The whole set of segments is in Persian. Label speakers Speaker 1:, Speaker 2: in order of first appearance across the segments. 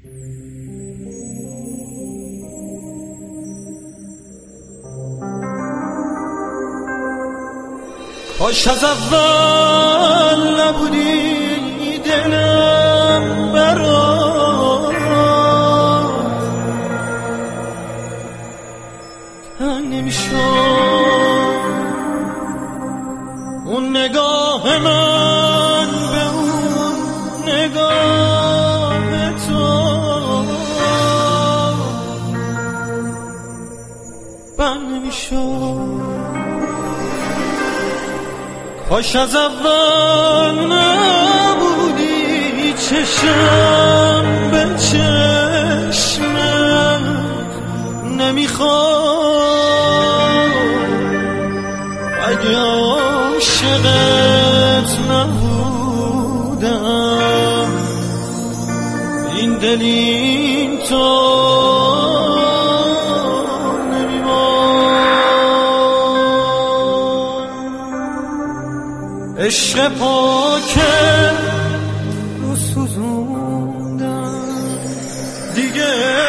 Speaker 1: کاش از اول نبودی دلم برات تنگ نمیشد اون نگاه من به اون نگاه تو بند نمیشد. کاش از اول نبودی چشم به چشمم نمیخواد اگه عاشقت نبودم این دل این تو عشق پاکه رو سوزوندم دیگه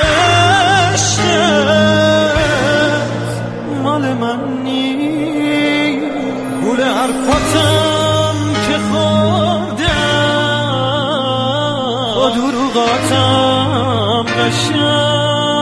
Speaker 1: عشقت مال من نیست گول حرفاتم که خوردم با دروغاتم قشنگ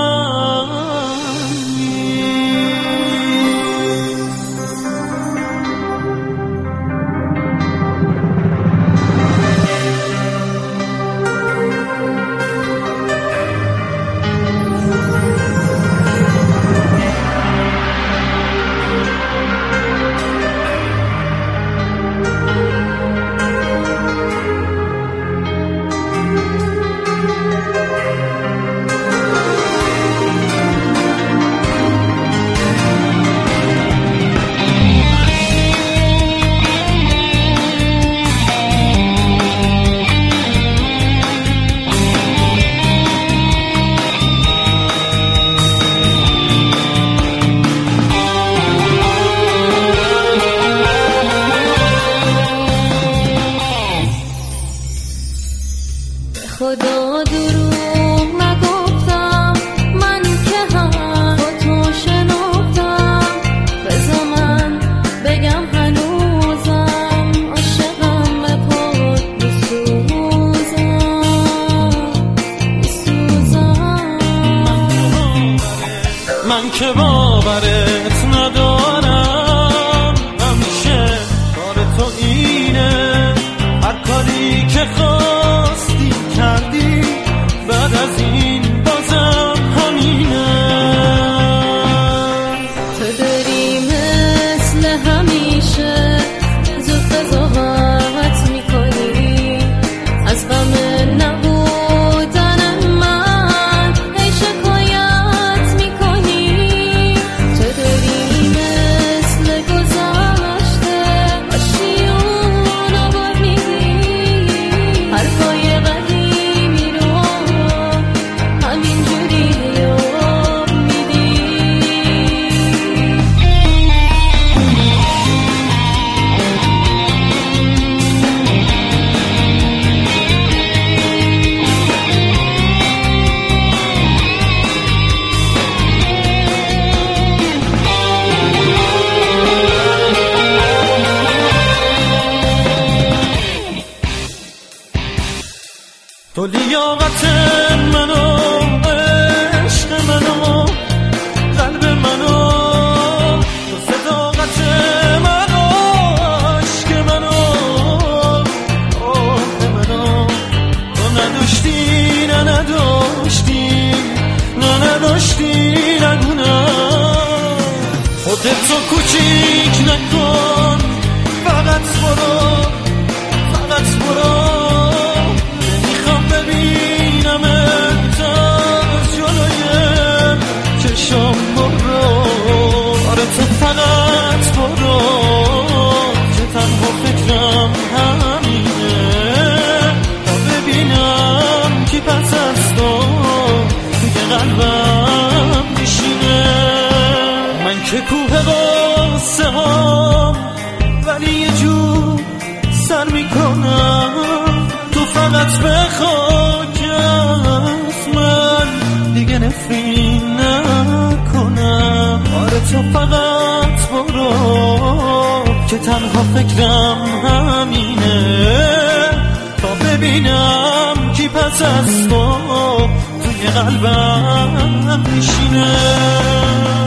Speaker 2: خدا دروغ نگفتم من که هم با تو شناختم بذار من بگم هنوزم عاشقم به پات میسوزم
Speaker 1: من که باورت ندارم همیشه کار تو اینه هر کاری که خواستی کردی بعد از این بازم همینه
Speaker 2: تو داری مثل همیشه زود قضاوت میکنی از غم نبودن من هی شکایت میکنی تو داری مثل گذشته آشیونو بر میدی حرفای قدیمی رو همینجوری یاد میدی
Speaker 1: تو لیاقت منو عشق منو قلب منو تو صداقت منو عشق منو آه منو تو نداشتی نگونم خودتو کوچیک نکن فقط برو ببینم از جلوی چشم برو آره تو فقط برو که تنها فکرم همینه تا ببینم کی پس از تو توی قلبم میشینه من که کوه قصه هم ولی یه جور سر میکنم تو فقط به خاکت تنها فکرم همینه تا ببینم کی پس از تو توی قلبم میشینه.